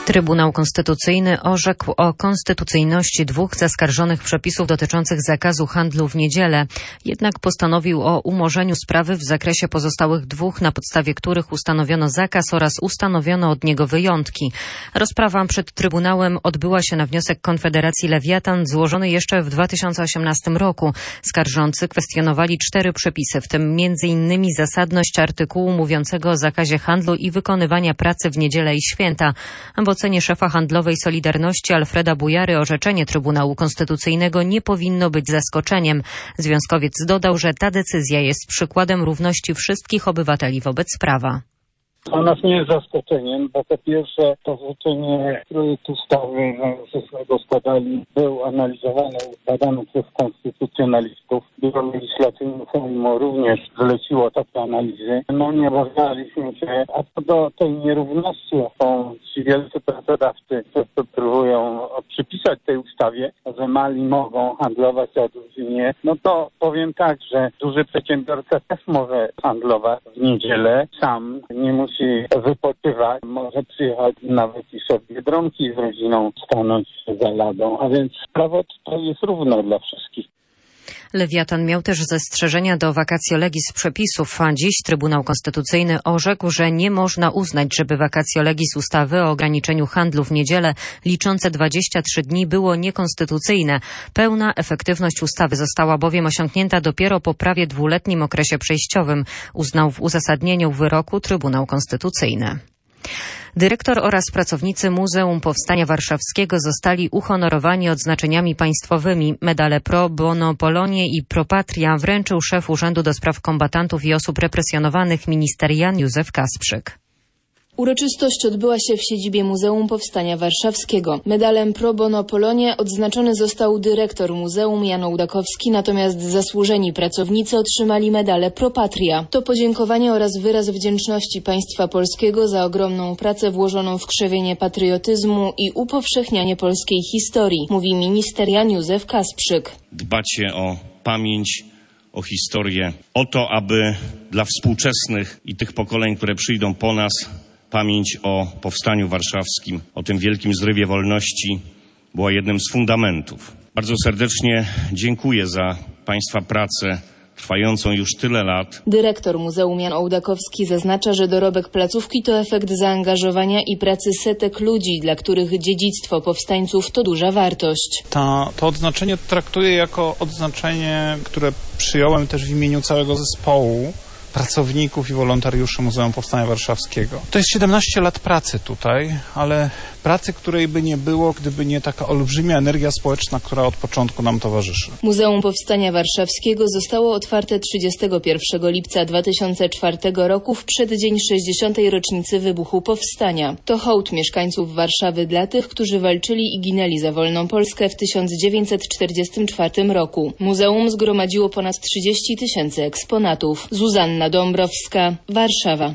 Trybunał Konstytucyjny orzekł o konstytucyjności 2 zaskarżonych przepisów dotyczących zakazu handlu w niedzielę. Jednak postanowił o umorzeniu sprawy w zakresie pozostałych 2, na podstawie których ustanowiono zakaz oraz ustanowiono od niego wyjątki. Rozprawa przed Trybunałem odbyła się na wniosek Konfederacji Lewiatan złożony jeszcze w 2018 roku. Skarżący kwestionowali 4 przepisy, w tym m.in. zasadność artykułu mówiącego o zakazie handlu i wykonywania pracy w niedzielę i święta. W ocenie szefa handlowej Solidarności Alfreda Bujary orzeczenie Trybunału Konstytucyjnego nie powinno być zaskoczeniem. Związkowiec dodał, że ta decyzja jest przykładem równości wszystkich obywateli wobec prawa. Dla nas nie jest zaskoczeniem, bo po pierwsze to orzeczenie projektu ustawy, żeśmy go składali, był analizowany, badany przez konstytucjonalistów. Biuro Legislacyjne Sejmu również zleciło takie analizy. Nie obawialiśmy się, a co do tej nierówności, jaką ci wielcy pracodawcy próbują przypisać tej ustawie, że mali mogą handlować, a duży nie, to powiem tak, że duży przedsiębiorca też może handlować w niedzielę, sam nie musi wypoczywać, może przyjechać nawet i sobie Biedronki z rodziną stanąć za ladą, a więc prawo to jest równo dla wszystkich. Lewiatan miał też zastrzeżenia do vacatio legis przepisów, a dziś Trybunał Konstytucyjny orzekł, że nie można uznać, żeby vacatio legis ustawy o ograniczeniu handlu w niedzielę liczące 23 dni było niekonstytucyjne. Pełna efektywność ustawy została bowiem osiągnięta dopiero po prawie 2-letnim okresie przejściowym, uznał w uzasadnieniu wyroku Trybunał Konstytucyjny. Dyrektor oraz pracownicy Muzeum Powstania Warszawskiego zostali uhonorowani odznaczeniami państwowymi. Medale Pro Bono Polonie i Pro Patria wręczył szef Urzędu do Spraw Kombatantów i Osób Represjonowanych minister Jan Józef Kasprzyk. Uroczystość odbyła się w siedzibie Muzeum Powstania Warszawskiego. Medalem Pro Bono Polonie odznaczony został dyrektor muzeum Jan Ołdakowski, natomiast zasłużeni pracownicy otrzymali medale Pro Patria. To podziękowanie oraz wyraz wdzięczności państwa polskiego za ogromną pracę włożoną w krzewienie patriotyzmu i upowszechnianie polskiej historii, mówi minister Jan Józef Kasprzyk. Dbacie o pamięć, o historię, o to, aby dla współczesnych i tych pokoleń, które przyjdą po nas, pamięć o Powstaniu Warszawskim, o tym wielkim zrywie wolności była jednym z fundamentów. Bardzo serdecznie dziękuję za państwa pracę trwającą już tyle lat. Dyrektor Muzeum Jan Ołdakowski zaznacza, że dorobek placówki to efekt zaangażowania i pracy setek ludzi, dla których dziedzictwo powstańców to duża wartość. To odznaczenie traktuję jako odznaczenie, które przyjąłem też w imieniu całego zespołu pracowników i wolontariuszy Muzeum Powstania Warszawskiego. To jest 17 lat pracy tutaj, ale pracy, której by nie było, gdyby nie taka olbrzymia energia społeczna, która od początku nam towarzyszy. Muzeum Powstania Warszawskiego zostało otwarte 31 lipca 2004 roku w przeddzień 60. rocznicy wybuchu Powstania. To hołd mieszkańców Warszawy dla tych, którzy walczyli i ginęli za wolną Polskę w 1944 roku. Muzeum zgromadziło ponad 30 000 eksponatów. Zuzanna Dąbrowska, Warszawa.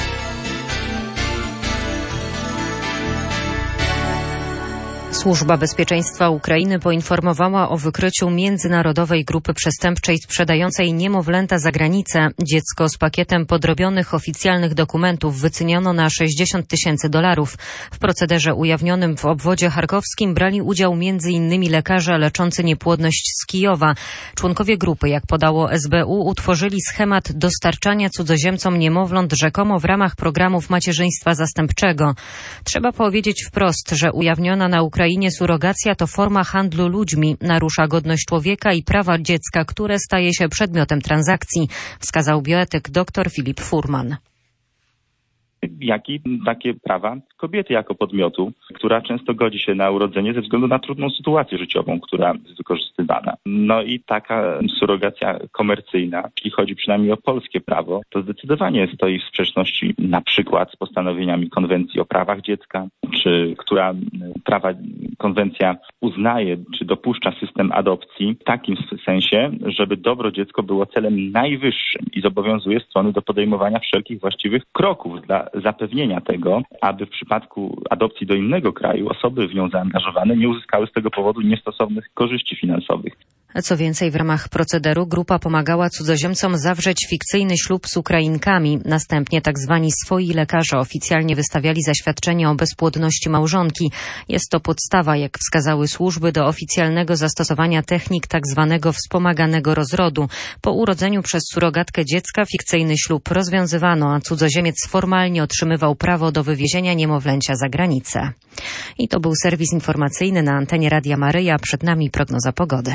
Służba Bezpieczeństwa Ukrainy poinformowała o wykryciu międzynarodowej grupy przestępczej sprzedającej niemowlęta za granicę. Dziecko z pakietem podrobionych oficjalnych dokumentów wyceniono na $60 000. W procederze ujawnionym w obwodzie charkowskim brali udział m.in. lekarze leczący niepłodność z Kijowa. Członkowie grupy, jak podało SBU, utworzyli schemat dostarczania cudzoziemcom niemowląt rzekomo w ramach programów macierzyństwa zastępczego. Trzeba powiedzieć wprost, że ujawniona na Ukrainie surogacja to forma handlu ludźmi, narusza godność człowieka i prawa dziecka, które staje się przedmiotem transakcji, wskazał bioetyk dr Filip Furman. Jak i takie prawa kobiety jako podmiotu, która często godzi się na urodzenie ze względu na trudną sytuację życiową, która jest wykorzystywana. I taka surogacja komercyjna, jeśli chodzi przynajmniej o polskie prawo, to zdecydowanie stoi w sprzeczności na przykład z postanowieniami Konwencji o prawach dziecka, czy która konwencja uznaje, czy dopuszcza system adopcji w takim sensie, żeby dobro dziecko było celem najwyższym i zobowiązuje strony do podejmowania wszelkich właściwych kroków dla zapewnienia tego, aby w przypadku adopcji do innego kraju osoby w nią zaangażowane nie uzyskały z tego powodu niestosownych korzyści finansowych. Co więcej, w ramach procederu grupa pomagała cudzoziemcom zawrzeć fikcyjny ślub z Ukrainkami. Następnie tzw. swoi lekarze oficjalnie wystawiali zaświadczenie o bezpłodności małżonki. Jest to podstawa, jak wskazały służby, do oficjalnego zastosowania technik tzw. wspomaganego rozrodu. Po urodzeniu przez surogatkę dziecka fikcyjny ślub rozwiązywano, a cudzoziemiec formalnie otrzymywał prawo do wywiezienia niemowlęcia za granicę. I to był serwis informacyjny na antenie Radia Maryja. Przed nami prognoza pogody.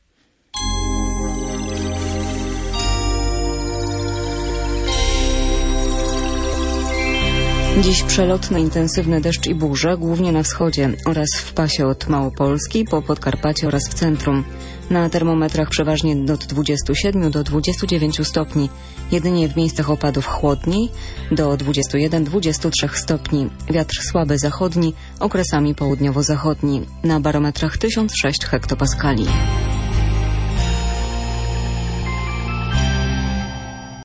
Dziś przelotny, intensywny deszcz i burze, głównie na wschodzie oraz w pasie od Małopolski po Podkarpacie oraz w centrum. Na termometrach przeważnie od 27 do 29 stopni. Jedynie w miejscach opadów chłodniej do 21-23 stopni. Wiatr słaby zachodni, okresami południowo-zachodni. Na barometrach 1006 hektopaskali.